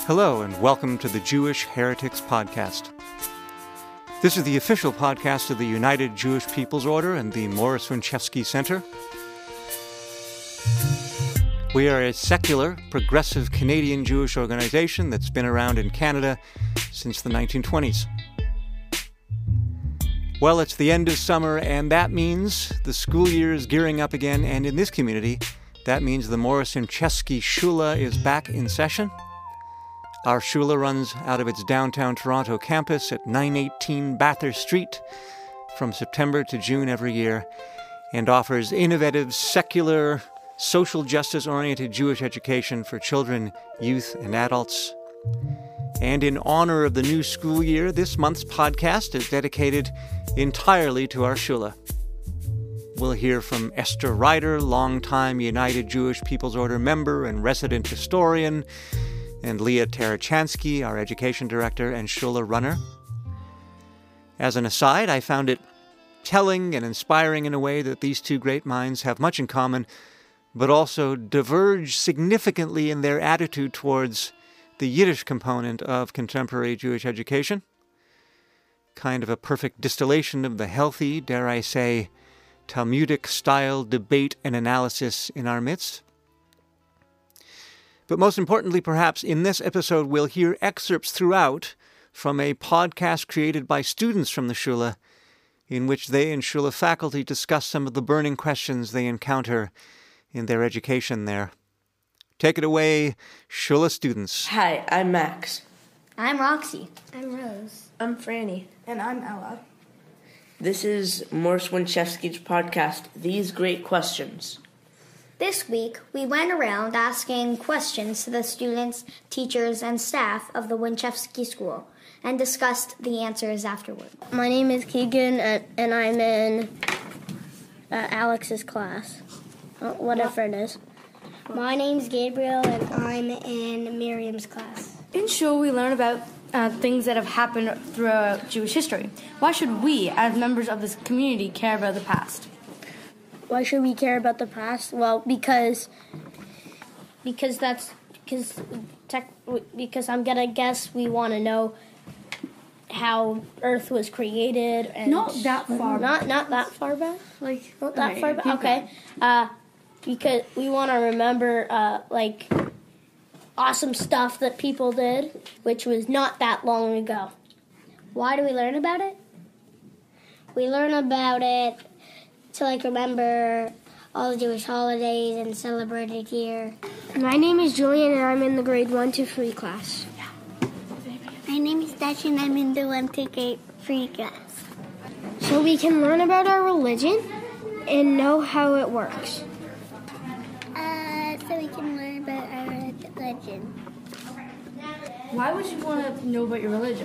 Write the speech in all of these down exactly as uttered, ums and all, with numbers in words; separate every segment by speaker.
Speaker 1: Hello, and welcome to the Jewish Heretics Podcast. This is the official podcast of the United Jewish People's Order and the Morris Winchevsky Center. We are a secular, progressive Canadian Jewish organization that's been around in Canada since the nineteen twenties. Well, it's the end of summer, and that means the school year is gearing up again, and in this community, that means the Morris Winchevsky Shula is back in session. Our shula runs out of its downtown Toronto campus at nine eighteen Bathurst Street from September to June every year and offers innovative, secular, social justice-oriented Jewish education for children, youth, and adults. And in honor of the new school year, this month's podcast is dedicated entirely to our shula. We'll hear from Esther Ryder, longtime United Jewish People's Order member and resident historian, and Leah Tarachansky, our education director and shula runner. As an aside, I found it telling and inspiring in a way that these two great minds have much in common, but also diverge significantly in their attitude towards the Yiddish component of contemporary Jewish education. Kind of a perfect distillation of the healthy, dare I say, Talmudic-style debate and analysis in our midst. But most importantly, perhaps, in this episode, we'll hear excerpts throughout from a podcast created by students from the Shula, in which they and Shula faculty discuss some of the burning questions they encounter in their education there. Take it away, Shula students.
Speaker 2: Hi, I'm Max.
Speaker 3: I'm Roxy.
Speaker 4: I'm Rose.
Speaker 5: I'm Franny.
Speaker 4: And I'm Ella.
Speaker 2: This is Morris Winchevsky's podcast, These Great Questions.
Speaker 3: This week, we went around asking questions to the students, teachers, and staff of the Winchevsky School and discussed the answers afterward.
Speaker 4: My name is Keegan, and I'm in uh, Alex's class, whatever it is. My name's Gabriel, and I'm in Miriam's class.
Speaker 5: In Shul, we learn about uh, things that have happened throughout Jewish history. Why should we, as members of this community, care about the past?
Speaker 4: Why should we care about the past? Well, because because that's because tech, because I'm gonna guess we want to know how Earth was created and
Speaker 5: Not that far.
Speaker 4: Not not that far back.
Speaker 5: Like
Speaker 4: Not that
Speaker 5: okay,
Speaker 4: far back. Okay. Uh, because we want to remember uh, like awesome stuff that people did, which was not that long ago.
Speaker 3: Why do we learn about it?
Speaker 4: We learn about it to like remember all the Jewish holidays and celebrate it here. My name is Julian, and I'm in the grade one to three class.
Speaker 6: My name is Dash, and I'm in the one to grade three class.
Speaker 4: So we can learn about our religion and know how it works.
Speaker 6: Uh, so we can learn about our religion.
Speaker 5: Why would you want to know about your religion?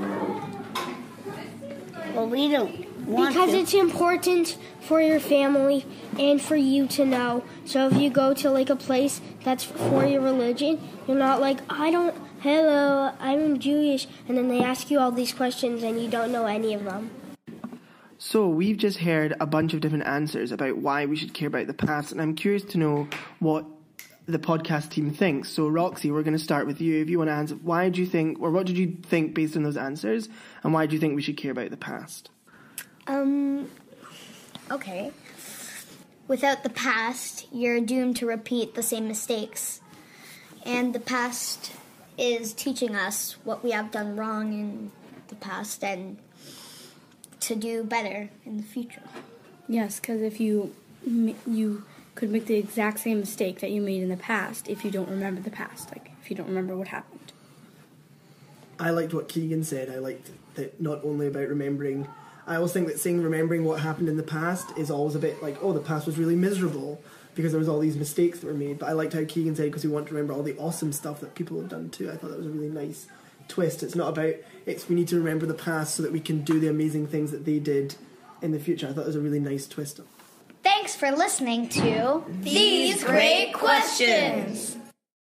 Speaker 6: Well, we don't want
Speaker 4: Because
Speaker 6: to.
Speaker 4: it's important for your family and for you to know. So if you go to like a place that's for your religion, you're not like, I don't, hello, I'm Jewish, and then they ask you all these questions and you don't know any of them.
Speaker 7: So we've just heard a bunch of different answers about why we should care about the past, and I'm curious to know what the podcast team thinks. So Roxy, we're going to start with you. If you want to answer, why do you think, or what did you think based on those answers, and why do you think we should care about the past?
Speaker 3: Um, okay. Without the past, you're doomed to repeat the same mistakes. And the past is teaching us what we have done wrong in the past and to do better in the future.
Speaker 5: Yes, because if you you could make the exact same mistake that you made in the past if you don't remember the past, like if you don't remember what happened.
Speaker 8: I liked what Keegan said. I liked that not only about remembering. I always think that saying remembering what happened in the past is always a bit like, oh, the past was really miserable because there was all these mistakes that were made. But I liked how Keegan said, because we want to remember all the awesome stuff that people have done too. I thought that was a really nice twist. It's not about, it's we need to remember the past so that we can do the amazing things that they did in the future. I thought it was a really nice twist.
Speaker 3: Thanks for listening to
Speaker 2: These Great Questions.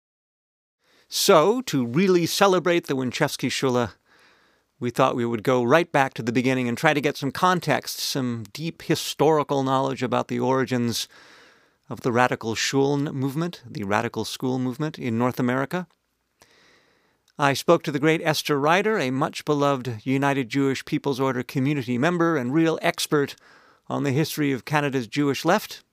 Speaker 1: So, to really celebrate the Winchevsky Shula, we thought we would go right back to the beginning and try to get some context, some deep historical knowledge about the origins of the radical shul movement, the radical school movement in North America. I spoke to the great Esther Ryder, a much-beloved United Jewish People's Order community member and real expert on the history of Canada's Jewish left.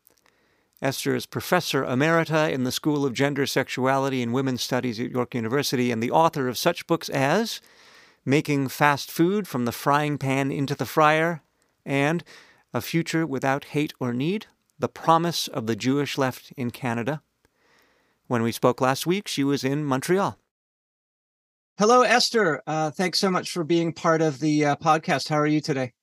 Speaker 1: Esther is Professor Emerita in the School of Gender, Sexuality, and Women's Studies at York University and the author of such books as Making Fast Food from the Frying Pan into the Fryer and A Future Without Hate or Need, The Promise of the Jewish Left in Canada. When we spoke last week, she was in Montreal. Hello, Esther. Uh, thanks so much for being part of the uh, podcast. How are you today?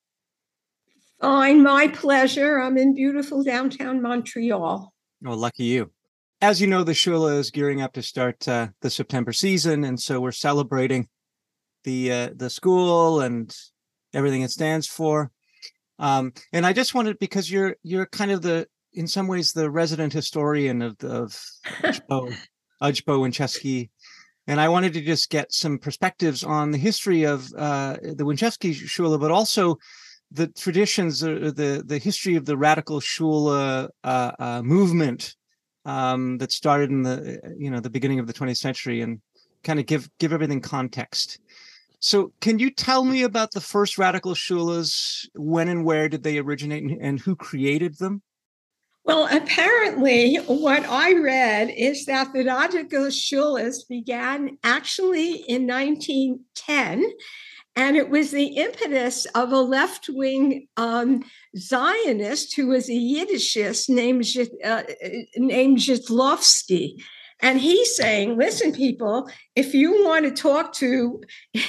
Speaker 9: Fine, my pleasure. I'm in beautiful downtown Montreal.
Speaker 1: Oh, lucky you. As you know, the Shula is gearing up to start uh, the September season, and so we're celebrating the uh, the school and everything it stands for. Um, and I just wanted, because you're you're kind of the, in some ways, the resident historian of of Ujbo, Ujbo Winchevsky, and I wanted to just get some perspectives on the history of uh, the Winchevsky Shula, but also the traditions, uh, the the history of the radical Shula uh, uh, movement um, that started in the you know the beginning of the twentieth century, and kind of give give everything context. So, can you tell me about the first radical shulas? When and where did they originate, and, and who created them?
Speaker 9: Well, apparently, what I read is that the radical shulas began actually in nineteen ten. And it was the impetus of a left-wing um, Zionist who was a Yiddishist named, uh, named Zhitlovsky. And he's saying, listen, people, if you want to talk to,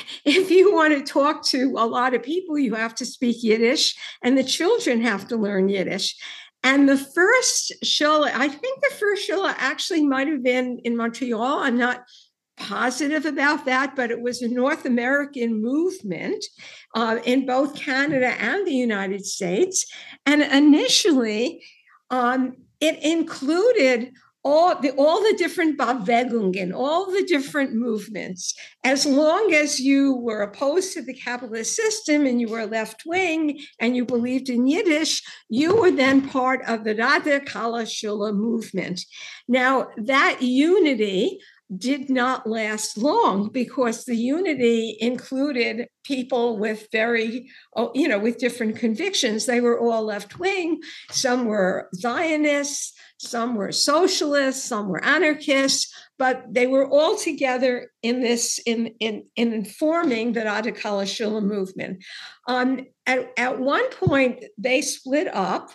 Speaker 9: if you want to talk to a lot of people, you have to speak Yiddish, and the children have to learn Yiddish. And the first shula, I think the first shula actually might have been in Montreal. I'm not positive about that, but it was a North American movement uh, in both Canada and the United States. And initially, um, it included all the all the different Bewegungen, all the different movements. As long as you were opposed to the capitalist system and you were left wing and you believed in Yiddish, you were then part of the Radikale Shula movement. Now, that unity did not last long, because the unity included people with very, you know, with different convictions. They were all left wing. Some were Zionists, some were socialists, some were anarchists, but they were all together in this, in in, in forming the Radikale Shula movement. Um, at, at one point, they split up.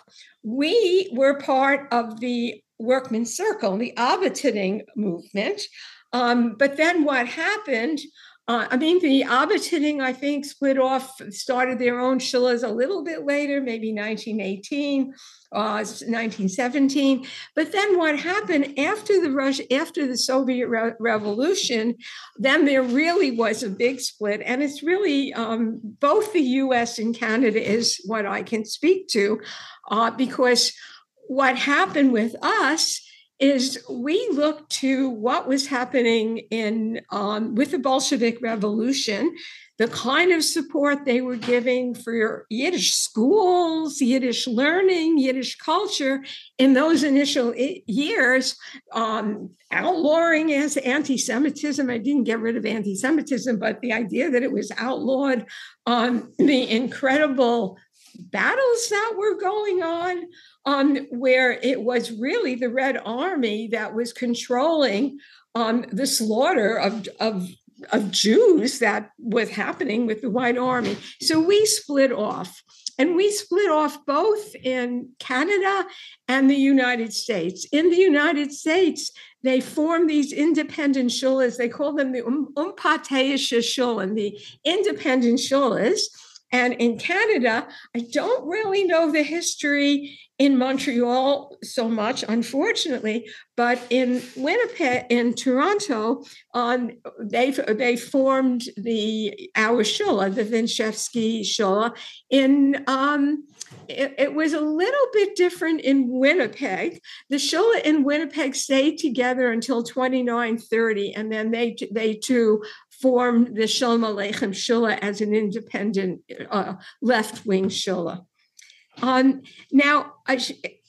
Speaker 9: We were part of the Workmen's Circle, the Arbeitering movement. Um, but then what happened, uh, I mean, the Arbeitering, I think, split off, started their own shulas a little bit later, maybe nineteen eighteen, uh, nineteen seventeen. But then what happened after the Russia, after the Soviet Re- Revolution, then there really was a big split. And it's really um, both the U S and Canada is what I can speak to, uh, because what happened with us is we looked to what was happening in um, with the Bolshevik Revolution, the kind of support they were giving for Yiddish schools, Yiddish learning, Yiddish culture in those initial I- years, um, outlawing as anti-Semitism. I didn't get rid of anti-Semitism, but the idea that it was outlawed, um, the incredible battles that were going on, um, where it was really the Red Army that was controlling um, the slaughter of, of, of Jews that was happening with the White Army. So we split off. And we split off both in Canada and the United States. In the United States, they formed these independent shulas. They call them the um, Umpateische Shulen, the independent shulas. And in Canada, I don't really know the history in Montreal so much, unfortunately, but in Winnipeg, in Toronto, um, they they formed the our shula, the Winchevsky Shula. In um, it, it was a little bit different in Winnipeg. The shula in Winnipeg stayed together until twenty-nine thirty, and then they they too formed the Shalom Aleichem Shula as an independent uh, left-wing shula. Um, now, I,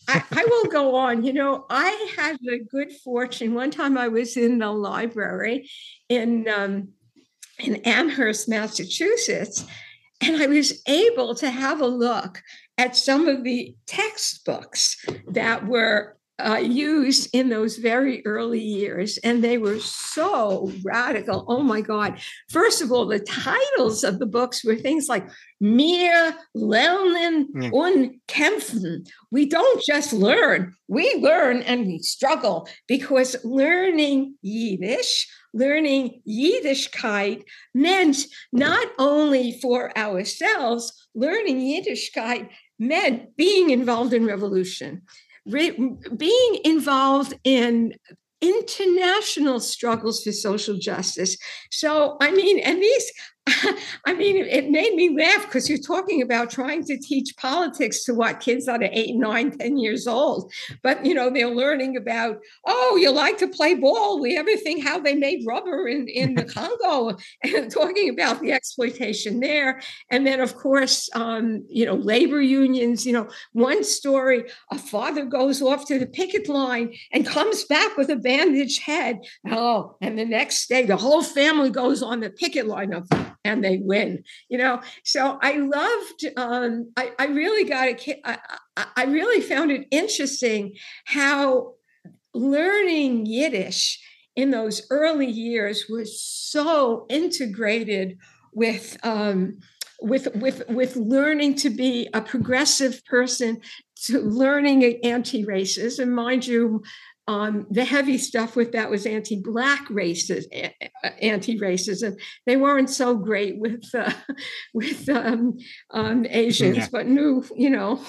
Speaker 9: I, I will go on. You know, I had the good fortune. One time I was in the library in um, in Amherst, Massachusetts, and I was able to have a look at some of the textbooks that were uh, used in those very early years. And they were so radical. Oh, my God. First of all, the titles of the books were things like Wir lernen
Speaker 1: Mm.
Speaker 9: und kämpfen. We don't just learn, we learn and we struggle, because learning Yiddish, learning Yiddishkeit meant not only for ourselves, learning Yiddishkeit meant being involved in revolution, re- being involved in international struggles for social justice. So, I mean, and these, I mean, it made me laugh, because you're talking about trying to teach politics to what, kids that are eight, nine, ten years old. But, you know, they're learning about, oh, you like to play ball. We ever think how they made rubber in, in the Congo, and talking about the exploitation there. And then, of course, um, you know, labor unions, you know, one story, a father goes off to the picket line and comes back with a bandaged head. Oh, and the next day, the whole family goes on the picket line of and they win, you know. So I loved, um, I, I really got a, I, I really found it interesting how learning Yiddish in those early years was so integrated with, um, with, with, with learning to be a progressive person, to learning anti-racism. Mind you, Um, the heavy stuff with that was anti-Black racism, anti-racism. They weren't so great with uh, with um, um, Asians, yeah. But knew, you know,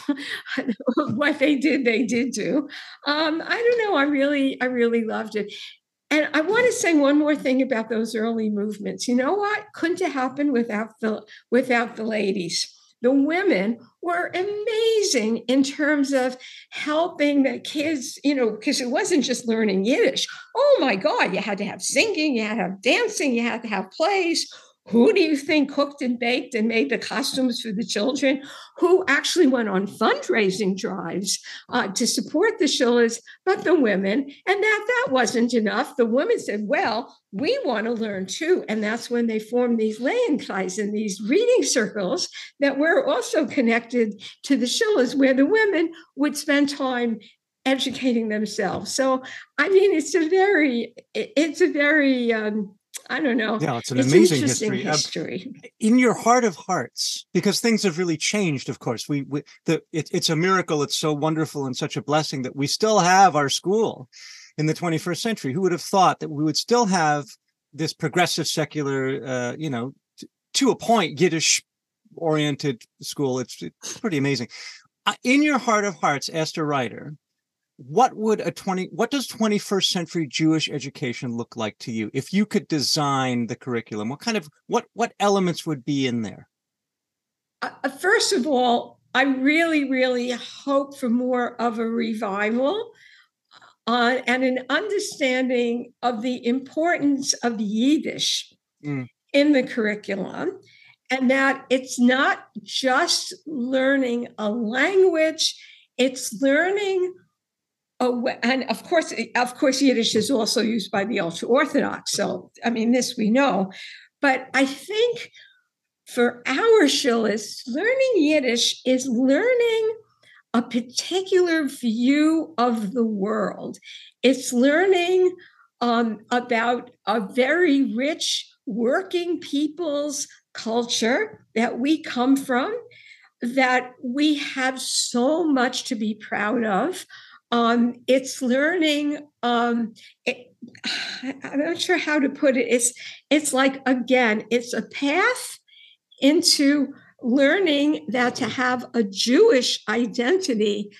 Speaker 9: what they did, they did do. Um, I don't know. I really, I really loved it. And I want to say one more thing about those early movements. You know what? Couldn't have happened without the without the ladies. The women were amazing in terms of helping the kids, you know, because it wasn't just learning Yiddish. Oh, my God, you had to have singing, you had to have dancing, you had to have plays. Who do you think cooked and baked and made the costumes for the children? Who actually went on fundraising drives uh, to support the Shullas? But the women. And that that wasn't enough. The women said, well, we want to learn too. And that's when they formed these Lehenkreis and these reading circles that were also connected to the Shullas, where the women would spend time educating themselves. So, I mean, it's a very, it's a very, um, I don't know.
Speaker 1: Yeah, it's an
Speaker 9: it's
Speaker 1: amazing
Speaker 9: history.
Speaker 1: history.
Speaker 9: history.
Speaker 1: Uh, in your heart of hearts, because things have really changed, of course. We, we the it, it's a miracle. It's so wonderful and such a blessing that we still have our school in the twenty-first century. Who would have thought that we would still have this progressive secular, uh, you know, t- to a point, Yiddish-oriented school? It's, it's pretty amazing. Uh, in your heart of hearts, as a writer, what would a twenty what does twenty-first century Jewish education look like to you if you could design the curriculum? What kind of what what elements would be in there?
Speaker 9: Uh, first of all, I really, really hope for more of a revival uh, and an understanding of the importance of Yiddish mm. in the curriculum, and that it's not just learning a language, it's learning. Oh, and of course, of course, Yiddish is also used by the ultra-Orthodox. So, I mean, this we know. But I think for our Shullas, learning Yiddish is learning a particular view of the world. It's learning um, about a very rich working people's culture that we come from, that we have so much to be proud of. Um, it's learning, um, it, I'm not sure how to put it. It's, it's like, again, it's a path into learning that to have a Jewish identity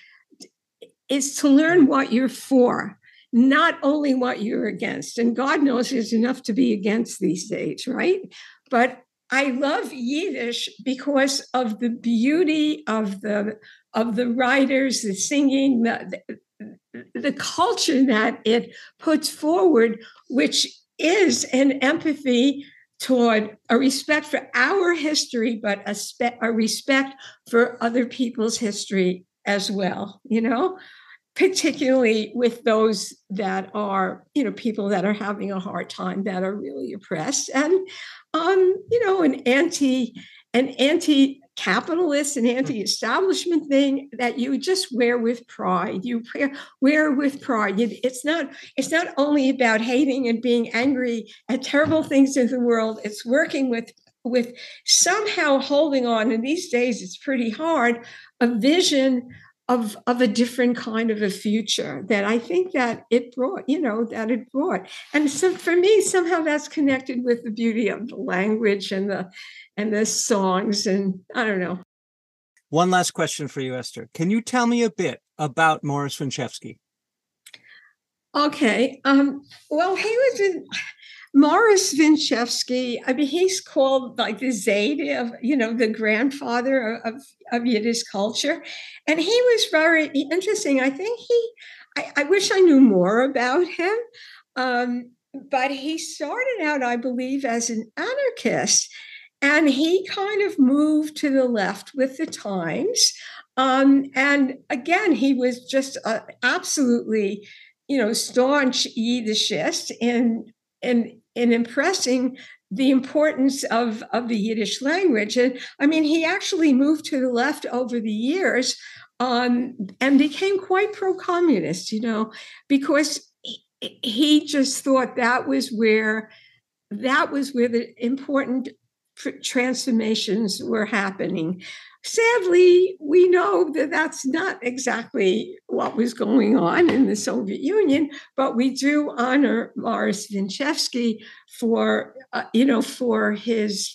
Speaker 9: is to learn what you're for, not only what you're against. And God knows there's enough to be against these days, right? But I love Yiddish because of the beauty of the of the writers, the singing, the, the, the culture that it puts forward, which is an empathy toward a respect for our history, but a, spe- a respect for other people's history as well, you know, particularly with those that are, you know, people that are having a hard time, that are really oppressed, and, um, you know, an anti, an anti-capitalist, an anti-establishment thing that you just wear with pride. You wear with pride. It's not, it's not only about hating and being angry at terrible things in the world. It's working with, with somehow holding on. And these days it's pretty hard, a vision of, of a different kind of a future that I think that it brought, you know, that it brought. And so for me, somehow that's connected with the beauty of the language and the, and the songs, and I don't know.
Speaker 1: One last question for you, Esther. Can you tell me a bit about Morris Winchevsky?
Speaker 9: Okay. Um, well, he was in Morris Winchevsky. I mean, he's called like the Zayd of, you know, the grandfather of, of Yiddish culture. And he was very interesting. I think he, I, I wish I knew more about him. Um, but he started out, I believe, as an anarchist. And he kind of moved to the left with the times. Um, and again, he was just uh, absolutely, you know, staunch Yiddishist in, in, in impressing the importance of, of the Yiddish language. And I mean, he actually moved to the left over the years um, and became quite pro-communist, you know, because he, he just thought that was where, that was where the important transformations were happening. Sadly, we know that that's not exactly what was going on in the Soviet Union, but we do honor Morris Winchevsky for, uh, you know, for his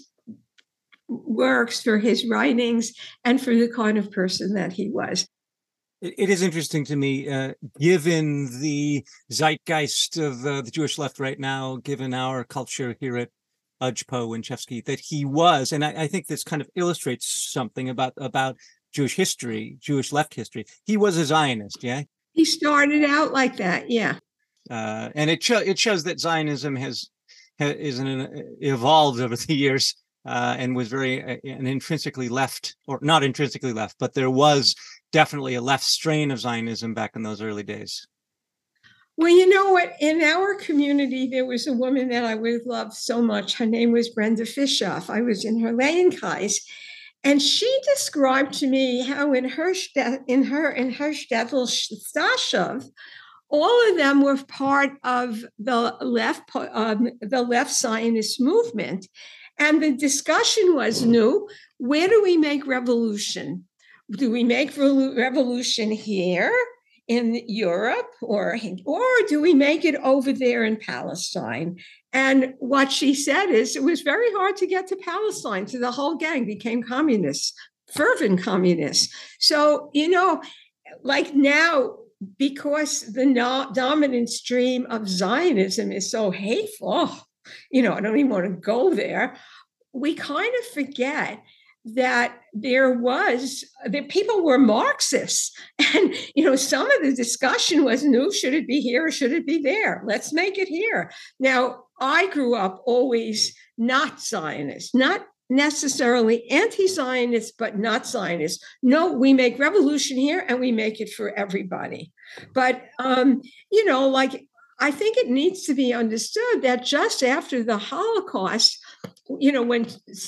Speaker 9: works, for his writings, and for the kind of person that he was.
Speaker 1: It is interesting to me, uh, given the zeitgeist of uh, the Jewish left right now, given our culture here at U J P O, Winchevsky, that he was, and I, I think this kind of illustrates something about, about Jewish history, Jewish left history. He was a Zionist, yeah?
Speaker 9: He started out like that, yeah.
Speaker 1: Uh, and it, show, it shows that Zionism has, has is an, evolved over the years uh, and was very uh, an intrinsically left, or not intrinsically left, but there was definitely a left strain of Zionism back in those early days.
Speaker 9: Well, you know what? In our community, there was a woman that I would love so much. Her name was Brenda Fischoff. I was in her Lehenkreis, and she described to me how in her in her in her shtetl Stashov, all of them were part of the left um, the left Zionist movement, and the discussion was, "No, where do we make revolution? Do we make revolution here in Europe, or, or do we make it over there in Palestine?" And what she said is it was very hard to get to Palestine. So the whole gang became communists, fervent communists. So, you know, like now, because the no- dominant stream of Zionism is so hateful, you know, I don't even want to go there, we kind of forget that there was, that people were Marxists. And, you know, some of the discussion was, no, should it be here or should it be there? Let's make it here. Now, I grew up always not Zionist, not necessarily anti-Zionist, but not Zionist. No, we make revolution here and we make it for everybody. But, um, you know, like, I think it needs to be understood that just after the Holocaust, you know, when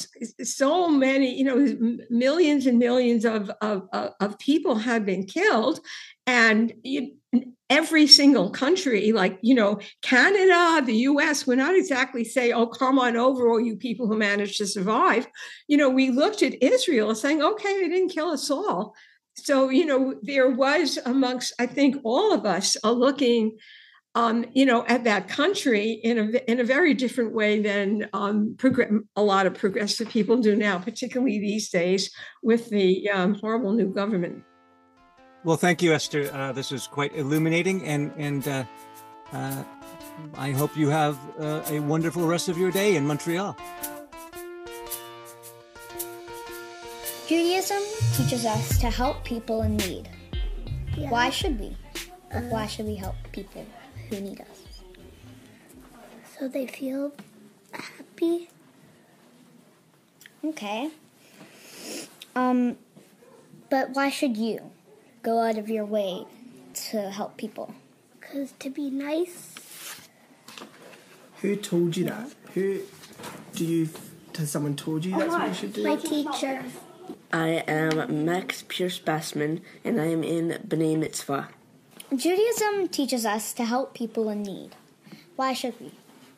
Speaker 9: so many, you know, millions and millions of, of, of people have been killed, and you, every single country, like, you know, Canada, the U S, would not exactly say, oh, come on over, all you people who managed to survive. You know, we looked at Israel saying, okay, they didn't kill us all. So, you know, there was amongst, I think, all of us are looking Um, you know, at that country in a in a very different way than um, prog- a lot of progressive people do now, particularly these days with the um, horrible new government.
Speaker 1: Well, thank you, Esther. Uh, this was quite illuminating, and and uh, uh, I hope you have uh, a wonderful rest of your day in Montreal.
Speaker 3: Judaism teaches us to help people in need.
Speaker 6: Yeah.
Speaker 3: Why should we?
Speaker 6: Uh,
Speaker 3: Why should we help people who need us?
Speaker 6: So they feel happy.
Speaker 3: Okay. Um, but why should you go out of your way to help people?
Speaker 6: Because to be nice.
Speaker 8: Who told you that? Who do you? Has someone told you that's what you should do?
Speaker 6: My teacher.
Speaker 2: I am Max Pierce Bassman, and I am in B'nai Mitzvah.
Speaker 3: Judaism teaches us to help people in need. Why should we?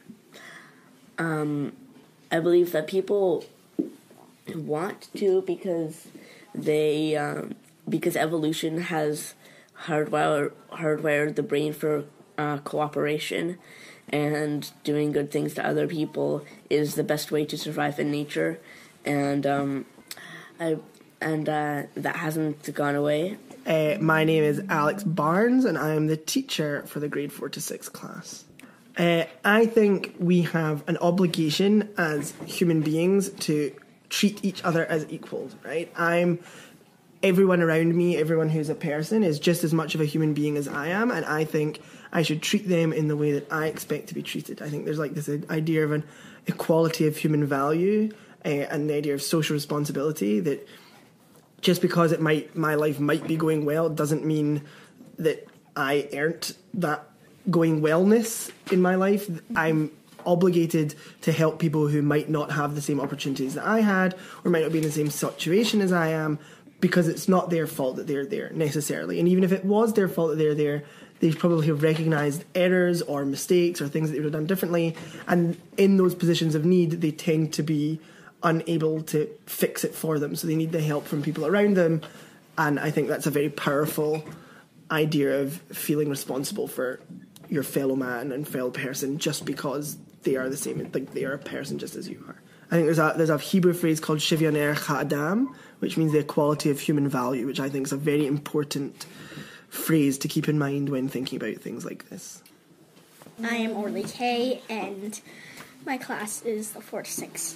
Speaker 2: Um, I believe that people want to because they um, because evolution has hardwired hardwired the brain for uh, cooperation, and doing good things to other people is the best way to survive in nature, and um, I and uh, that hasn't gone away.
Speaker 8: Uh, my name is Alex Barnes, and I am the teacher for the grade four to six class. Uh, I think we have an obligation as human beings to treat each other as equals, right? I'm everyone around me, everyone who's a person is just as much of a human being as I am, and I think I should treat them in the way that I expect to be treated. I think there's like this idea of an equality of human value uh, and the idea of social responsibility that just because it might my life might be going well doesn't mean that I earned that going wellness in my life. I'm obligated to help people who might not have the same opportunities that I had or might not be in the same situation as I am, because it's not their fault that they're there necessarily. And even if it was their fault that they're there, they probably have recognised errors or mistakes or things that they would have done differently. And in those positions of need, they tend to be unable to fix it for them. So they need the help from people around them. And I think that's a very powerful idea of feeling responsible for your fellow man and fellow person just because they are the same, like they are a person just as you are. I think there's a there's a Hebrew phrase called Shivyon Erech HaAdam, which means the equality of human value, which I think is a very important phrase to keep in mind when thinking about things like this.
Speaker 10: I am Orly Kay, and my class is the four to six.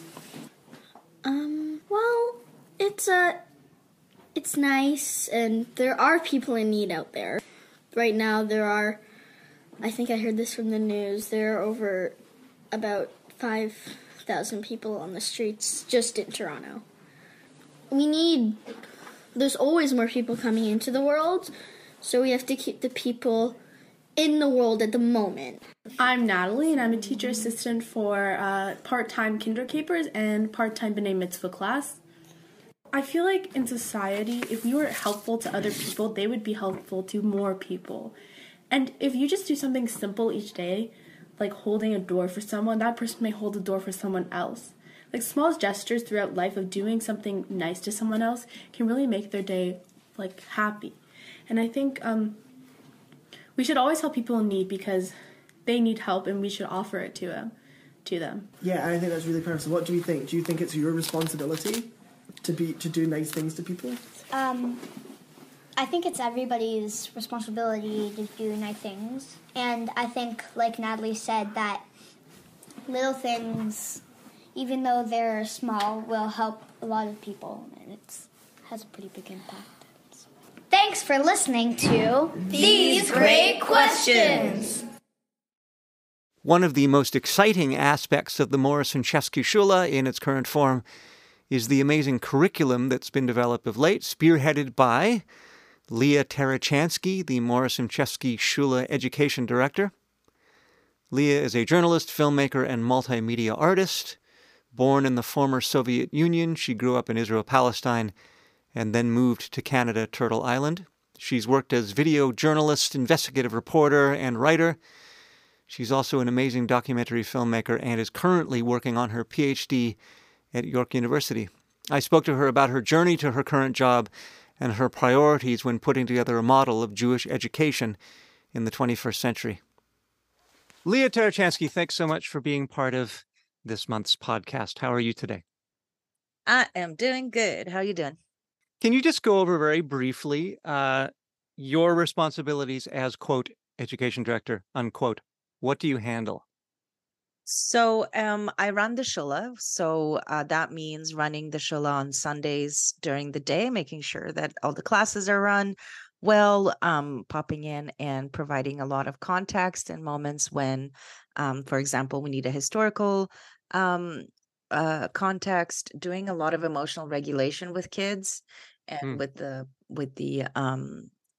Speaker 10: Um, well, it's a, it's nice, and there are people in need out there. Right now, there are, I think I heard this from the news, there are over about five thousand people on the streets just in Toronto. We need, there's always more people coming into the world, so we have to keep the people in the world at the moment.
Speaker 11: I'm Natalie, and I'm a teacher assistant for uh, part-time kindergartners and part-time B'nai Mitzvah class. I feel like in society, if you were helpful to other people, they would be helpful to more people. And if you just do something simple each day, like holding a door for someone, that person may hold the door for someone else. Like small gestures throughout life of doing something nice to someone else can really make their day like happy. And I think um, we should always help people in need because they need help and we should offer it to them. To them.
Speaker 8: Yeah, I think that's really powerful. So what do you think? Do you think it's your responsibility to be to do nice things to people?
Speaker 3: Um, I think it's everybody's responsibility to do nice things. And I think, like Natalie said, that little things, even though they're small, will help a lot of people. And it has a pretty big impact. Thanks for listening to
Speaker 12: These Great Questions.
Speaker 1: One of the most exciting aspects of the Morrison Chesky Shula in its current form is the amazing curriculum that's been developed of late, spearheaded by Leah Tarachansky, the Morrison Chesky Shula Education Director. Leah is a journalist, filmmaker, and multimedia artist. Born in the former Soviet Union, she grew up in Israel-Palestine and then moved to Canada, Turtle Island. She's worked as video journalist, investigative reporter, and writer. She's also an amazing documentary filmmaker and is currently working on her P H D at York University. I spoke to her about her journey to her current job and her priorities when putting together a model of Jewish education in the twenty-first century. Leah Tarachansky, thanks so much for being part of this month's podcast. How are you today?
Speaker 12: I am doing good. How are you doing?
Speaker 1: Can you just go over very briefly uh, your responsibilities as, quote, education director, unquote? What do you handle?
Speaker 12: So um, I run the shula. So uh, that means running the shula on Sundays during the day, making sure that all the classes are run well, um, popping in and providing a lot of context in moments when, um, for example, we need a historical um, uh, context, doing a lot of emotional regulation with kids and mm. with the with the um,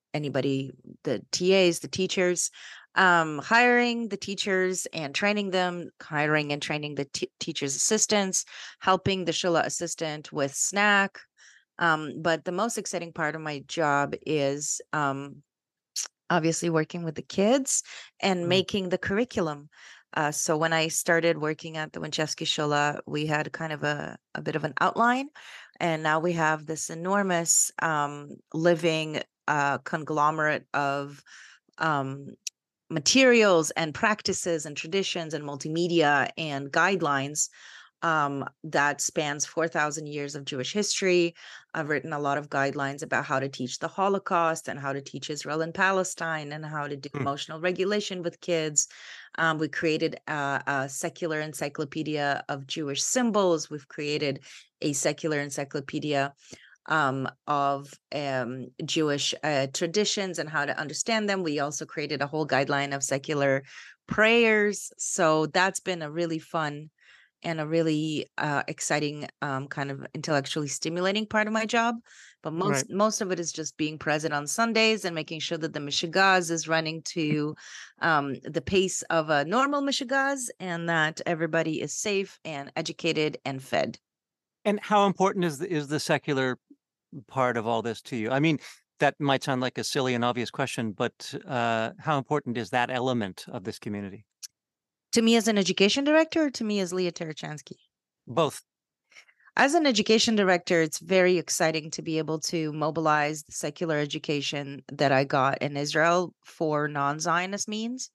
Speaker 12: anybody, the T As, the teachers, um, hiring the teachers and training them, hiring and training the t- teachers' assistants, helping the Shula assistant with snack. Um, but the most exciting part of my job is um, obviously working with the kids and
Speaker 1: Mm.
Speaker 12: making the curriculum. Uh, so when I started working at the Winchevsky Shula, we had kind of a, a bit of an outline, and now we have this enormous um, living uh, conglomerate of um, materials and practices and traditions and multimedia and guidelines um, that spans four thousand years of Jewish history. I've written a lot of guidelines about how to teach the Holocaust and how to teach Israel and Palestine and how to do
Speaker 1: Hmm.
Speaker 12: emotional regulation with kids. Um, we created a, a secular encyclopedia of Jewish symbols. We've created a secular encyclopedia um, of um, Jewish uh, traditions and how to understand them. We also created a whole guideline of secular prayers. So that's been a really fun and a really uh, exciting um, kind of intellectually stimulating part of my job. But most
Speaker 1: Right.
Speaker 12: most of it is just being present on Sundays and making sure that the Michigaz is running to um, the pace of a normal Michigaz, and that everybody is safe and educated and fed.
Speaker 1: And how important is the, is the secular part of all this to you? I mean, that might sound like a silly and obvious question, but uh, how important is that element of this community?
Speaker 12: To me as an education director, or to me as Leah Terechansky?
Speaker 1: Both.
Speaker 12: As an education director, it's very exciting to be able to mobilize the secular education that I got in Israel for non-Zionist means.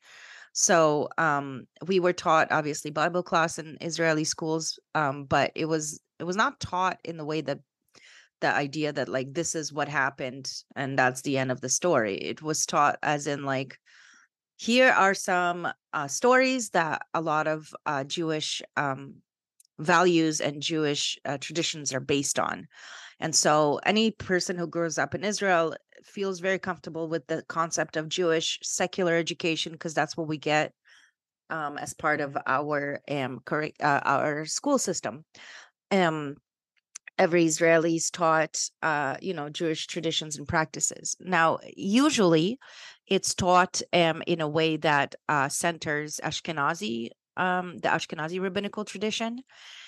Speaker 12: So um, we were taught, obviously, Bible class in Israeli schools, um, but it was it was not taught in the way that the idea that like this is what happened and that's the end of the story. It was taught as in like, here are some uh, stories that a lot of uh, Jewish um, values and Jewish uh, traditions are based on. And so any person who grows up in Israel feels very comfortable with the concept of Jewish secular education, because that's what we get um, as part of our um, correct, uh, our school system. Um, every Israeli is taught, uh, you know, Jewish traditions and practices. Now, usually it's taught um, in a way that uh, centers Ashkenazi, um, the Ashkenazi rabbinical tradition,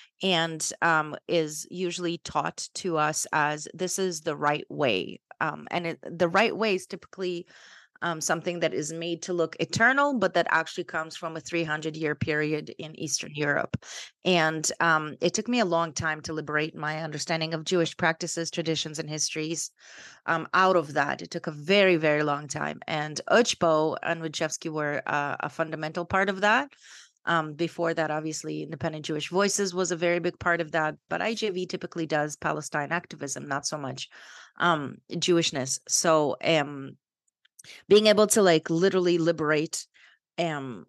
Speaker 12: and um, is usually taught to us as this is the right way. Um, and it, the right way is typically um, something that is made to look eternal, but that actually comes from a three hundred year period in Eastern Europe. And um, it took me a long time to liberate my understanding of Jewish practices, traditions, and histories um, out of that. It took a very, very long time. And Uchbo and Winchevsky were uh, a fundamental part of that. Um, before that, obviously, Independent Jewish Voices was a very big part of that. But I J V typically does Palestine activism, not so much um, Jewishness. So um, being able to like literally liberate um,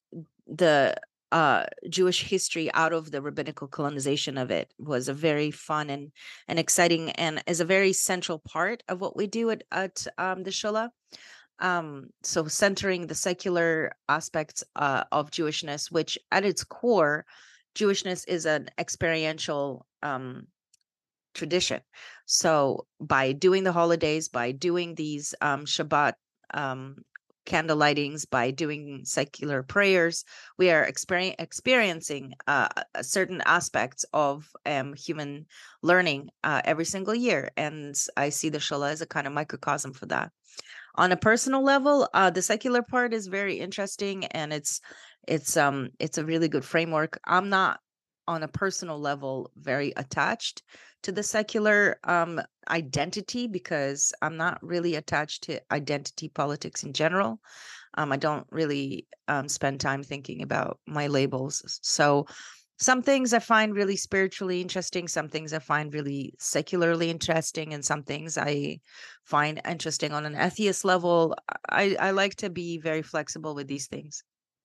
Speaker 12: the uh, Jewish history out of the rabbinical colonization of it was a very fun and, and exciting, and is a very central part of what we do at, at um, the Shula. Um, so centering the secular aspects uh, of Jewishness, which at its core, Jewishness is an experiential um, tradition. So by doing the holidays, by doing these um, Shabbat um, candle lightings, by doing secular prayers, we are exper- experiencing uh, certain aspects of um, human learning uh, every single year. And I see the Shula as a kind of microcosm for that. On a personal level, uh, the secular part is very interesting, and it's it's um it's a really good framework. I'm not on a personal level very attached to the secular um, identity, because I'm not really attached to identity politics in general. Um, I don't really um, spend time thinking about my labels. So some things I find really spiritually interesting, some things I find really secularly interesting, and some things I find interesting on an atheist level. I, I like to be very flexible with these things.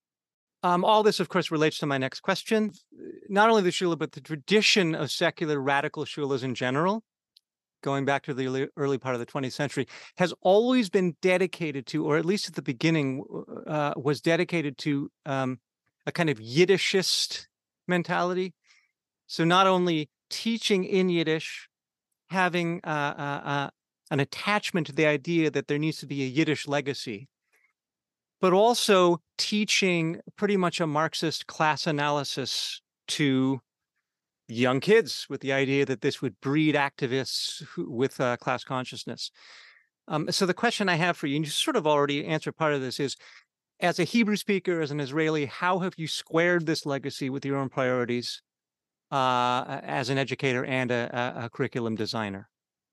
Speaker 1: Um, all this, of course, relates to my next question. Not only the Shula, but the tradition of secular radical Shulas in general, going back to the early, early part of the twentieth century, has always been dedicated to, or at least at the beginning, uh, was dedicated to um, a kind of Yiddishist mentality. So not only teaching in Yiddish, having uh, uh, uh, an attachment to the idea that there needs to be a Yiddish legacy, but also teaching pretty much a Marxist class analysis to young kids with the idea that this would breed activists who, with uh, class consciousness. Um, so the question I have for you, and you sort of already answered part of this, is as a Hebrew speaker, as an Israeli, how have you squared this legacy with your own priorities uh, as an educator and a, a, a curriculum designer?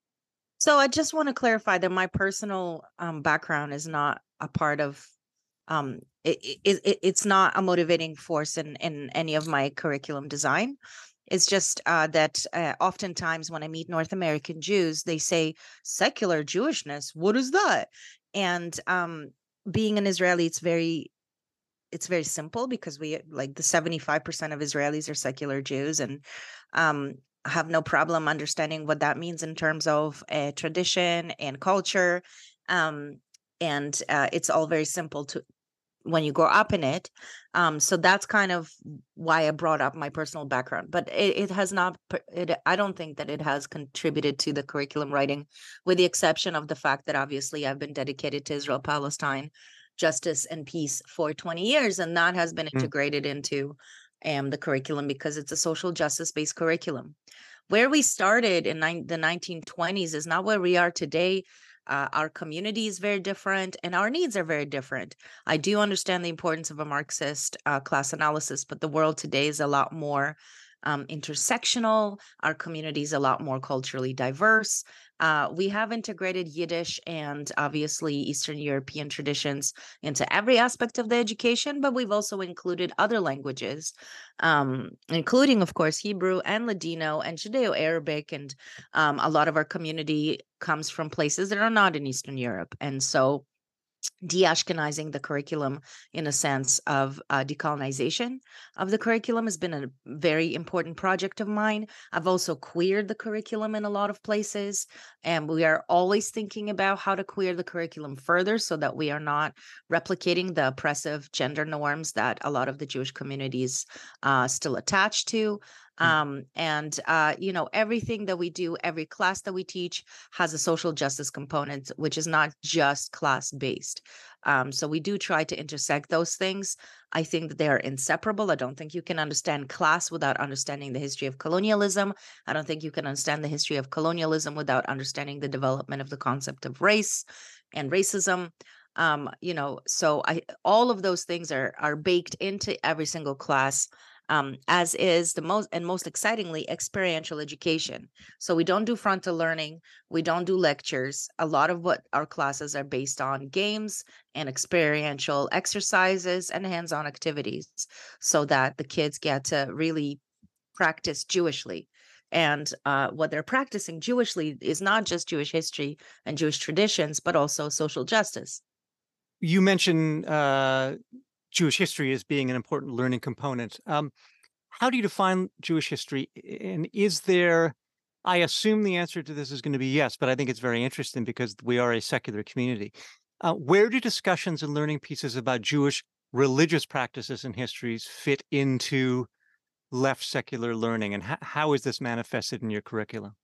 Speaker 12: So I just want to clarify that my personal um, background is not a part of, um, it, it, it, it's not a motivating force in, in any of my curriculum design. It's just uh, that uh, oftentimes when I meet North American Jews, they say secular Jewishness. What is that? And um, being an Israeli, it's very, it's very simple because we like the seventy-five percent of Israelis are secular Jews, and um, have no problem understanding what that means in terms of uh, tradition and culture. Um, and uh, it's all very simple to when you grow up in it. Um, so that's kind of why I brought up my personal background, but it, it has not, it, I don't think that it has contributed to the curriculum writing, with the exception of the fact that obviously I've been dedicated to Israel, Palestine, justice and peace for twenty years. And that has been integrated mm. into um, the curriculum because it's a social justice based curriculum. Where we started in ni- the nineteen twenties is not where we are today. Uh, our community is very different and our needs are very different. I do understand the importance of a Marxist uh, class analysis, but the world today is a lot more um, intersectional. Our community is a lot more culturally diverse. Uh, we have integrated Yiddish and obviously Eastern European traditions into every aspect of the education, but we've also included other languages, um, including, of course, Hebrew and Ladino and Judeo-Arabic. And um, a lot of our community comes from places that are not in Eastern Europe. And so de-Ashkenizing the curriculum in a sense of uh, decolonization of the curriculum has been a very important project of mine. I've also queered the curriculum in a lot of places, and we are always thinking about how to queer the curriculum further so that we are not replicating the oppressive gender norms that a lot of the Jewish communities uh, still attach to. Um, and, uh, you know, everything that we do, every class that we teach has a social justice component, which is not just class based. Um, so we do try to intersect those things. I think that they are inseparable. I don't think you can understand class without understanding the history of colonialism. I don't think you can understand the history of colonialism without understanding the development of the concept of race and racism. Um, you know, so I, all of those things are, are baked into every single class. Um, as is the most and most excitingly experiential education. So we don't do frontal learning. We don't do lectures. A lot of what our classes are based on games and experiential exercises and hands-on activities so that the kids get to really practice Jewishly. And uh, what they're practicing Jewishly is not just Jewish history and Jewish traditions, but also social justice.
Speaker 1: You mentioned uh Jewish history as being an important learning component. Um, how do you define Jewish history? And is there, I assume the answer to this is going to be yes, but I think it's very interesting because we are a secular community. Uh, where do discussions and learning pieces about Jewish religious practices and histories fit into left secular learning? And how, how is this manifested in your curriculum?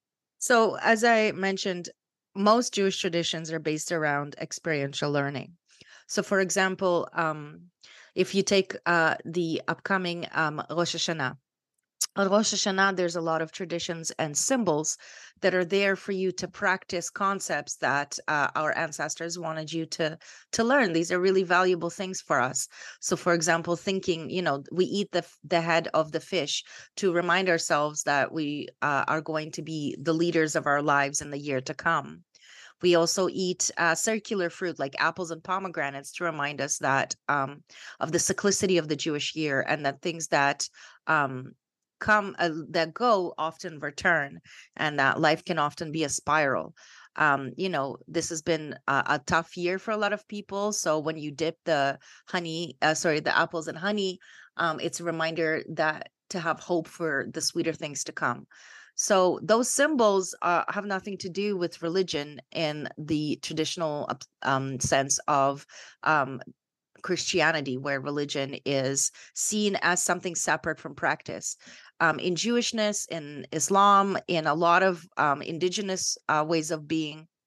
Speaker 12: So as I mentioned, most Jewish traditions are based around experiential learning. So, for example, um, if you take uh, the upcoming um, Rosh Hashanah, on Rosh Hashanah, there's a lot of traditions and symbols that are there for you to practice concepts that uh, our ancestors wanted you to to learn. These are really valuable things for us. So, for example, thinking, you know, we eat the the head of the fish to remind ourselves that we uh, are going to be the leaders of our lives in the year to come. We also eat uh, circular fruit like apples and pomegranates to remind us that um, of the cyclicity of the Jewish year and that things that um, come, uh, that go often return, and that life can often be a spiral. Um, you know, this has been a, a tough year for a lot of people. So when you dip the honey, uh, sorry, the apples in honey, um, it's a reminder that to have hope for the sweeter things to come. So those symbols uh, have nothing to do with religion in the traditional um, sense of um, Christianity, where religion is seen as something separate from practice. Um, in Jewishness, in Islam, in a lot of um, indigenous uh, ways of being,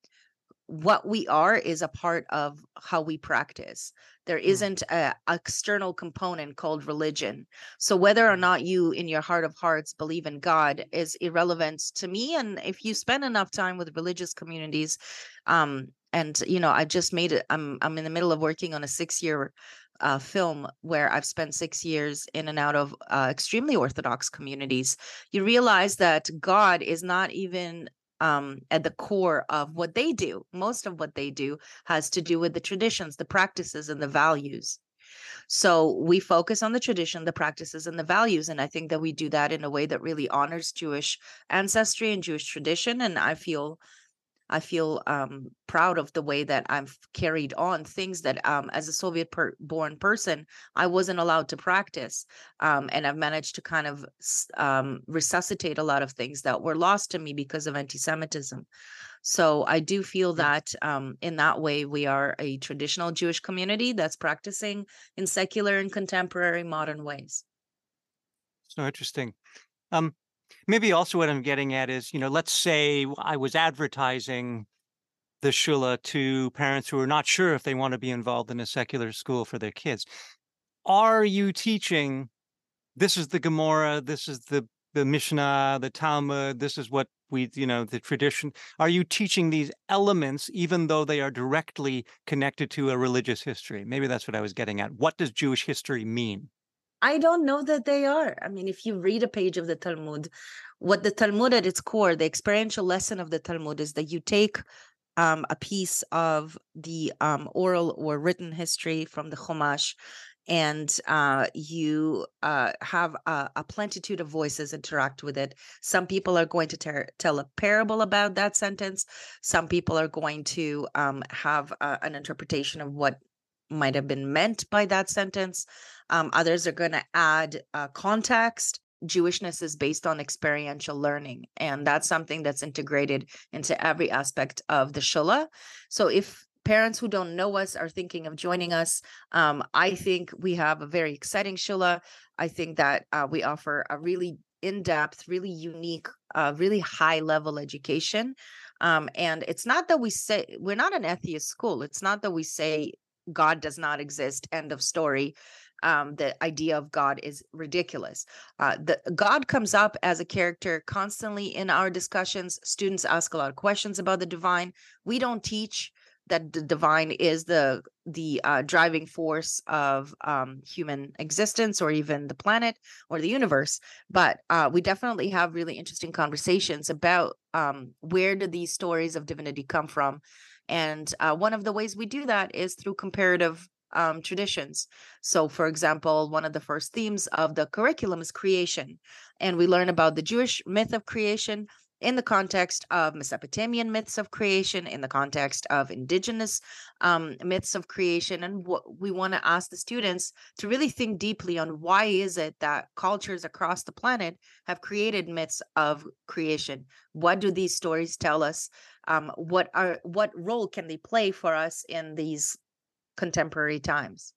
Speaker 12: what we are is a part of how we practice. There isn't a external component called religion. So whether or not you in your heart of hearts believe in God is irrelevant to me. And if you spend enough time with religious communities, um, and you know, I just made it, I'm I'm in the middle of working on a six-year uh, film where I've spent six years in and out of uh, extremely Orthodox communities. You realize that God is not even um, at the core of what they do. Most of what they do has to do with the traditions, the practices, and the values. So we focus on the tradition, the practices, and the values. And I think that we do that in a way that really honors Jewish ancestry and Jewish tradition. And I feel I feel um, proud of the way that I've carried on things that um, as a Soviet per- born person, I wasn't allowed to practice. Um, and I've managed to kind of um, resuscitate a lot of things that were lost to me because of anti-Semitism. So I do feel that um, in that way, we are a traditional Jewish community that's practicing in secular and contemporary modern ways.
Speaker 1: So interesting. Um, Maybe also what I'm getting at is, you know, let's say I was advertising the shula to parents who are not sure if they want to be involved in a secular school for their kids. Are you teaching, this is the Gemara, this is the, the Mishnah, the Talmud, this is what we, you know, the tradition. Are you teaching these elements even though they are directly connected to a religious history? Maybe that's what I was getting at. What does Jewish history mean?
Speaker 12: I don't know that they are. I mean, if you read a page of the Talmud, what the Talmud at its core, the experiential lesson of the Talmud is that you take um, a piece of the um, oral or written history from the Chumash, and uh, you uh, have a, a plenitude of voices interact with it. Some people are going to ter- tell a parable about that sentence. Some people are going to um, have uh, an interpretation of what might have been meant by that sentence. Um, others are going to add uh, context. Jewishness is based on experiential learning, and that's something that's integrated into every aspect of the shula. So if parents who don't know us are thinking of joining us, um, I think we have a very exciting shula. I think that uh, we offer a really in-depth, really unique, uh, really high-level education. Um, and it's not that we say, we're not an atheist school. It's not that we say God does not exist, end of story. Um, the idea of God is ridiculous. Uh, the God comes up as a character constantly in our discussions. Students ask a lot of questions about the divine. We don't teach that the divine is the the uh, driving force of um, human existence, or even the planet or the universe. But uh, we definitely have really interesting conversations about um, where do these stories of divinity come from. And uh, one of the ways we do that is through comparative um, traditions. So, for example, one of the first themes of the curriculum is creation. And we learn about the Jewish myth of creation in the context of Mesopotamian myths of creation, in the context of indigenous um, myths of creation. And what we want to ask the students to really think deeply on why is it that cultures across the planet have created myths of creation? What do these stories tell us? Um, what are what role can they play for us in these contemporary times?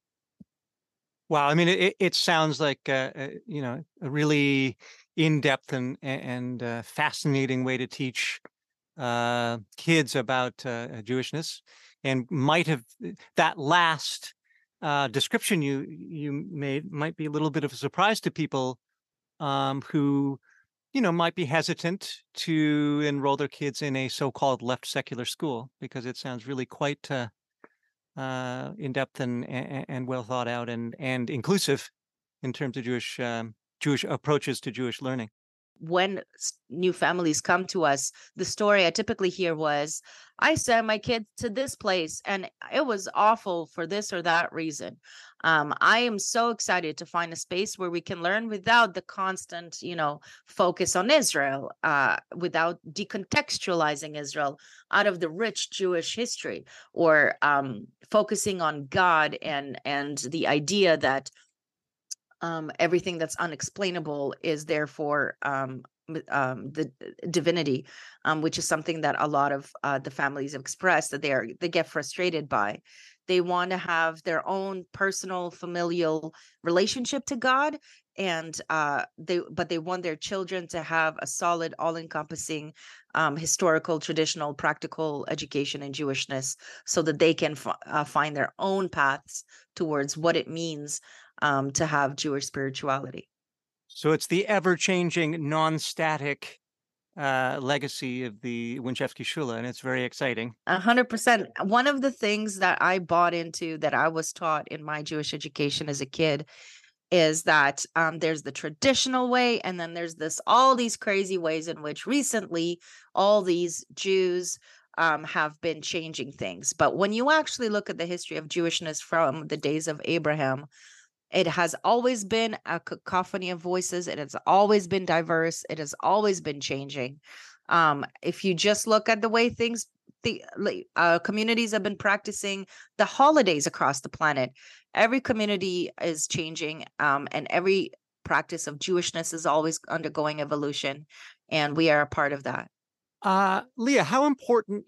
Speaker 1: Wow, I mean, it, it sounds like uh, uh, you know, a really in-depth and and uh, fascinating way to teach uh, kids about uh, Jewishness, and might have that last uh, description you you made might be a little bit of a surprise to people um, who, you know, might be hesitant to enroll their kids in a so-called left secular school, because it sounds really quite uh, uh, in-depth and, and and well thought out and and inclusive in terms of Jewish um, Jewish approaches to Jewish learning.
Speaker 12: When new families come to us, the story I typically hear was, I sent my kids to this place and it was awful for this or that reason. Um, I am so excited to find a space where we can learn without the constant, you know, focus on Israel, uh, without decontextualizing Israel out of the rich Jewish history, or um, focusing on God and and the idea that Um, everything that's unexplainable is therefore um, um, the divinity, um, which is something that a lot of uh, the families have expressed that they are they get frustrated by. They want to have their own personal familial relationship to God, and uh, they but they want their children to have a solid, all-encompassing um, historical, traditional, practical education in Jewishness, so that they can f- uh, find their own paths towards what it means um, to have Jewish spirituality.
Speaker 1: So it's the ever-changing, non-static uh, legacy of the Winchevsky Shula, and it's very exciting.
Speaker 12: A hundred percent. One of the things that I bought into, that I was taught in my Jewish education as a kid, is that um, there's the traditional way, and then there's this all these crazy ways in which recently all these Jews um, have been changing things. But when you actually look at the history of Jewishness from the days of Abraham, it has always been a cacophony of voices. It has always been diverse. It has always been changing. Um, if you just look at the way things, the uh, communities have been practicing the holidays across the planet, every community is changing, um, and every practice of Jewishness is always undergoing evolution, and we are a part of that.
Speaker 1: Uh, Leah, how important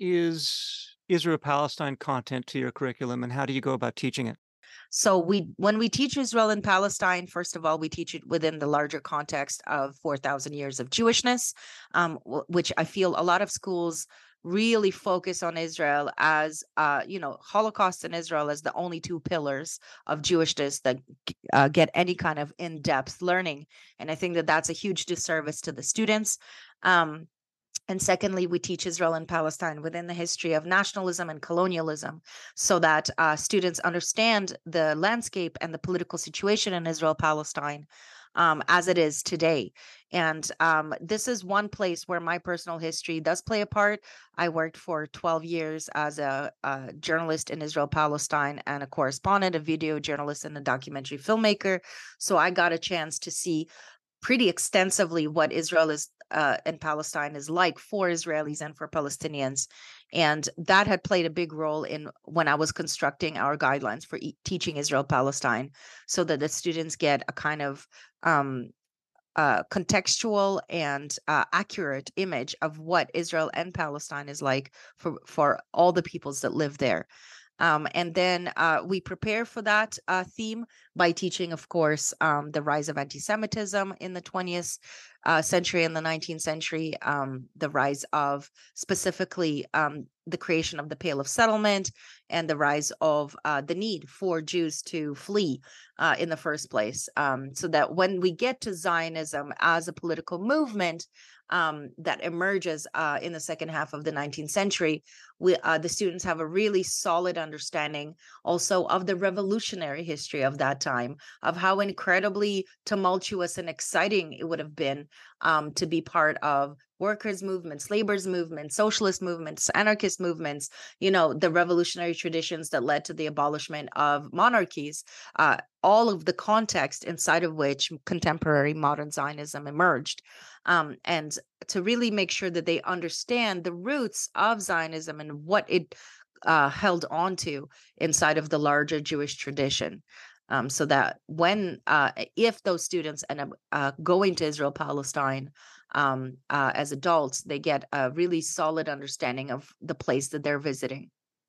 Speaker 1: is Israel-Palestine content to your curriculum, and how do you go about teaching it?
Speaker 12: So we, when we teach Israel and Palestine, first of all, we teach it within the larger context of four thousand years of Jewishness, um, w- which I feel a lot of schools really focus on Israel as, uh, you know, Holocaust and Israel as the only two pillars of Jewishness that uh, get any kind of in-depth learning. And I think that that's a huge disservice to the students. Um, And secondly, we teach Israel and Palestine within the history of nationalism and colonialism, so that uh, students understand the landscape and the political situation in Israel, Palestine, um, as it is today. And um, this is one place where my personal history does play a part. I worked for twelve years as a, a journalist in Israel, Palestine, and a correspondent, a video journalist, and a documentary filmmaker. So I got a chance to see pretty extensively what Israel is uh, and Palestine is like for Israelis and for Palestinians. And that had played a big role in when I was constructing our guidelines for e- teaching Israel Palestine, so that the students get a kind of um, uh, contextual and uh, accurate image of what Israel and Palestine is like for, for all the peoples that live there. Um, and then uh, we prepare for that uh, theme by teaching, of course, um, the rise of anti-Semitism in the twentieth uh, century and the nineteenth century, um, the rise of specifically um, the creation of the Pale of Settlement, and the rise of uh, the need for Jews to flee uh, in the first place. Um, so that when we get to Zionism as a political movement, Um, that emerges uh, in the second half of the nineteenth century, we, uh, the students have a really solid understanding also of the revolutionary history of that time, of how incredibly tumultuous and exciting it would have been um, to be part of workers' movements, labor's movements, socialist movements, anarchist movements, you know, the revolutionary traditions that led to the abolishment of monarchies, uh, all of the context inside of which contemporary modern Zionism emerged. Um, and to really make sure that they understand the roots of Zionism and what it uh, held on to inside of the larger Jewish tradition. Um, so that when, uh, if those students end up uh, going to Israel, Palestine um, uh, as adults, they get a really solid understanding of the place that they're visiting.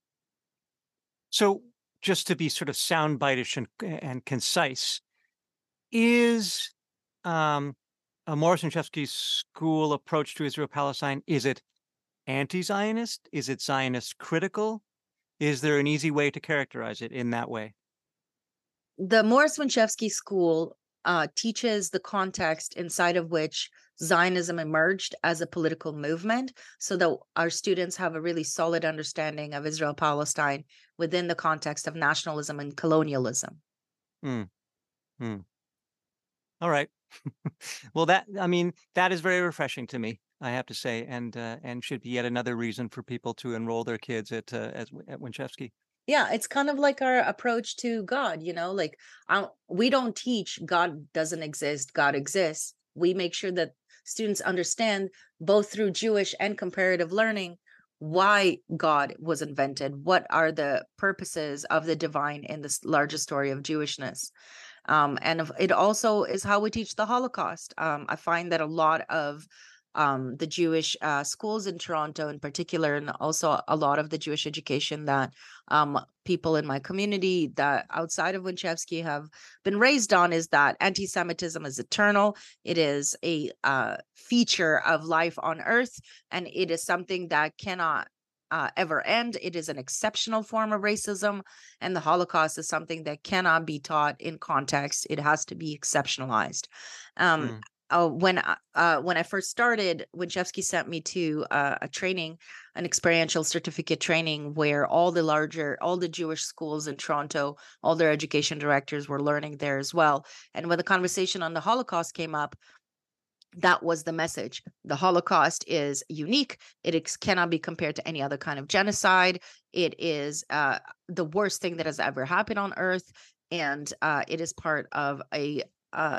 Speaker 1: So just to be sort of soundbite-ish and, and concise, is um, a Morris Winchevsky School approach to Israel-Palestine, is it anti-Zionist? Is it Zionist critical? Is there an easy way to characterize it in that way?
Speaker 12: The Morris Winchevsky School uh, teaches the context inside of which Zionism emerged as a political movement, so that our students have a really solid understanding of Israel-Palestine within the context of nationalism and colonialism.
Speaker 1: Hmm. Hmm. All right. Well, that, I mean, that is very refreshing to me, I have to say, and uh, and should be yet another reason for people to enroll their kids at uh, at, at Winchevsky.
Speaker 12: Yeah, it's kind of like our approach to God, you know, like uh, we don't teach God doesn't exist, God exists. We make sure that students understand, both through Jewish and comparative learning, why God was invented, what are the purposes of the divine in this larger story of Jewishness. Um, and it also is how we teach the Holocaust. Um, I find that a lot of um, the Jewish uh, schools in Toronto in particular, and also a lot of the Jewish education that um, people in my community that outside of Winchevsky have been raised on, is that anti-Semitism is eternal. It is a uh, feature of life on earth, and it is something that cannot uh, ever end. It is an exceptional form of racism, and the Holocaust is something that cannot be taught in context. It has to be exceptionalized. Um, mm. Uh, when uh, when I first started, Winchevsky sent me to uh, a training, an experiential certificate training, where all the larger, all the Jewish schools in Toronto, all their education directors were learning there as well. And when the conversation on the Holocaust came up, that was the message. The Holocaust is unique. It ex- cannot be compared to any other kind of genocide. It is uh, the worst thing that has ever happened on earth. And uh, it is part of a uh,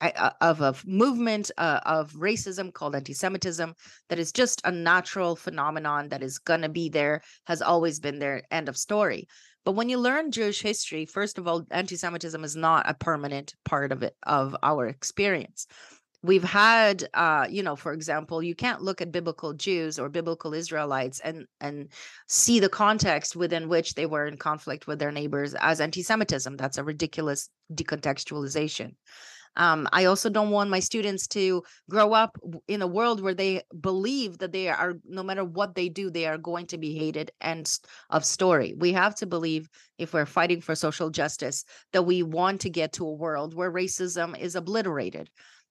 Speaker 12: of a movement uh, of racism called anti-Semitism that is just a natural phenomenon that is going to be there, has always been there, end of story. But when you learn Jewish history, first of all, anti-Semitism is not a permanent part of it, of our experience. We've had, uh, you know, for example, you can't look at biblical Jews or biblical Israelites and and see the context within which they were in conflict with their neighbors as anti-Semitism. That's a ridiculous decontextualization. Um, I also don't want my students to grow up in a world where they believe that they are, no matter what they do, they are going to be hated. End of story. We have to believe, if we're fighting for social justice, that we want to get to a world where racism is obliterated.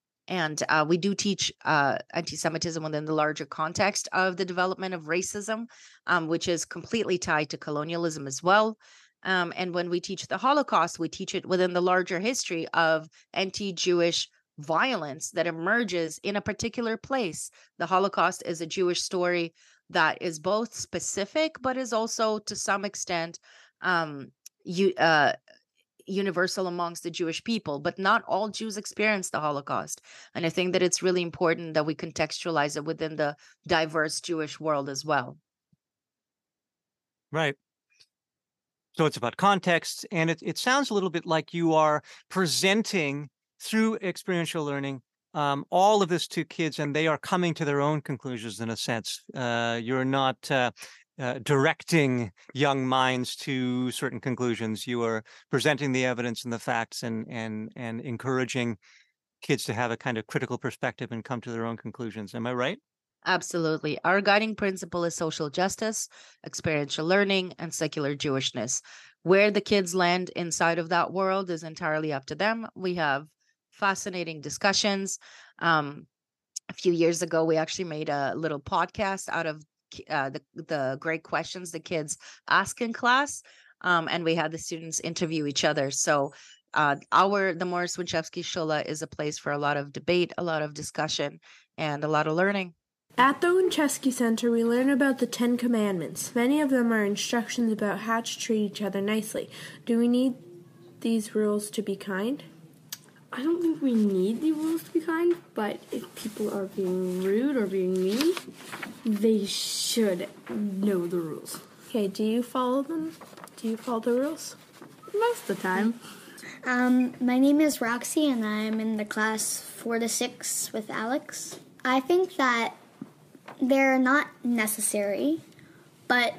Speaker 12: And uh, we do teach uh, anti-Semitism within the larger context of the development of racism, um, which is completely tied to colonialism as well. Um, and when we teach the Holocaust, we teach it within the larger history of anti-Jewish violence that emerges in a particular place. The Holocaust is a Jewish story that is both specific, but is also to some extent um, you, uh, universal amongst the Jewish people. But not all Jews experience the Holocaust. And I think that it's really important that we contextualize it within the diverse Jewish world as well.
Speaker 1: Right. So it's about context, and it, it sounds a little bit like you are presenting through experiential learning um, all of this to kids, and they are coming to their own conclusions in a sense. Uh, you're not uh, uh, directing young minds to certain conclusions. You are presenting the evidence and the facts, and and and encouraging kids to have a kind of critical perspective and come to their own conclusions. Am I right?
Speaker 12: Absolutely. Our guiding principle is social justice, experiential learning, and secular Jewishness. Where the kids land inside of that world is entirely up to them. We have fascinating discussions. Um, a few years ago, we actually made a little podcast out of uh, the, the great questions the kids ask in class, um, and we had the students interview each other. So uh, our the Morris Winchevsky Shula is a place for a lot of debate, a lot of discussion, and a lot of learning.
Speaker 13: At the Winchevsky Center, we learn about the Ten Commandments. Many of them are instructions about how to treat each other nicely. Do we need these rules to be kind?
Speaker 5: I don't think we need the rules to be kind, but if people are being rude or being mean, they should know the rules.
Speaker 13: Okay, do you follow them? Do you follow the rules?
Speaker 5: Most of the time.
Speaker 3: Um, my name is Roxy, and I'm in the class four to six with Alex. I think that they're not necessary, but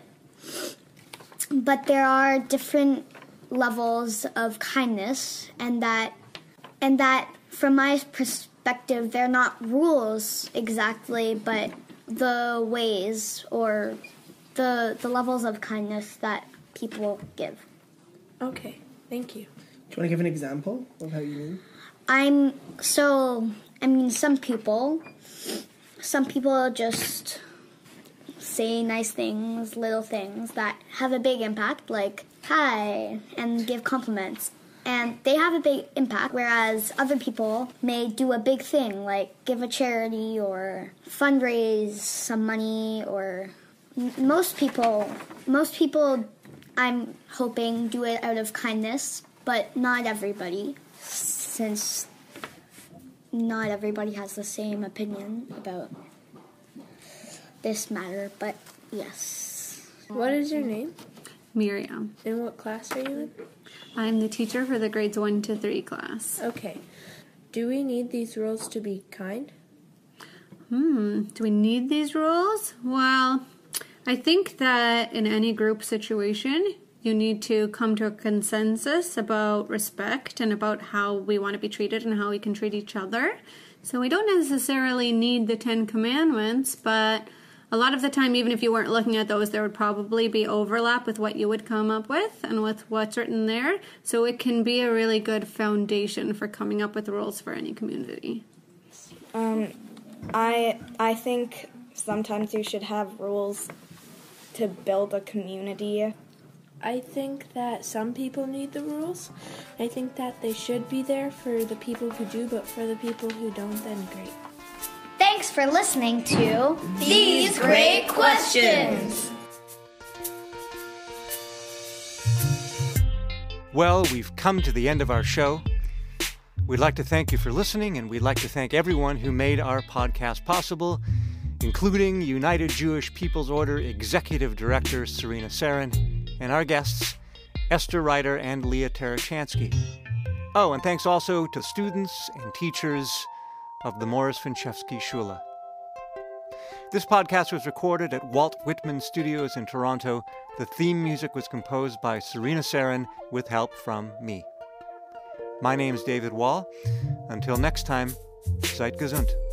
Speaker 3: but there are different levels of kindness, and that and that from my perspective, they're not rules exactly, but the ways or the the levels of kindness that people give.
Speaker 13: Okay, thank you.
Speaker 8: Do you want to give an example of how you mean?
Speaker 3: I'm so I mean some people Some people just say nice things, little things that have a big impact, like hi, and give compliments. And they have a big impact, whereas other people may do a big thing, like give a charity or fundraise some money, or most people, most people, I'm hoping, do it out of kindness, but not everybody, since not everybody has the same opinion about this matter, but yes.
Speaker 13: What is your name?
Speaker 14: Miriam.
Speaker 13: And what class are you in?
Speaker 14: I'm the teacher for the grades one to three class.
Speaker 13: Okay. Do we need these rules to be kind?
Speaker 14: Hmm, do we need these rules? Well, I think that in any group situation, you need to come to a consensus about respect and about how we want to be treated and how we can treat each other. So we don't necessarily need the Ten Commandments, but a lot of the time, even if you weren't looking at those, there would probably be overlap with what you would come up with and with what's written there. So it can be a really good foundation for coming up with rules for any community.
Speaker 15: Um, I I think sometimes you should have rules to build a community.
Speaker 13: I think that some people need the rules. I think that they should be there for the people who do, but for the people who don't, then great.
Speaker 3: Thanks for listening to These Great Questions.
Speaker 1: Well, we've come to the end of our show. We'd like to thank you for listening, and we'd like to thank everyone who made our podcast possible, including United Jewish People's Order Executive Director Serena Sarin, and our guests, Esther Ryder and Leah Tarachansky. Oh, and thanks also to students and teachers of the Morris Finchevsky Shula. This podcast was recorded at Walt Whitman Studios in Toronto. The theme music was composed by Serena Sarin with help from me. My name's David Wall. Until next time, seid gesund.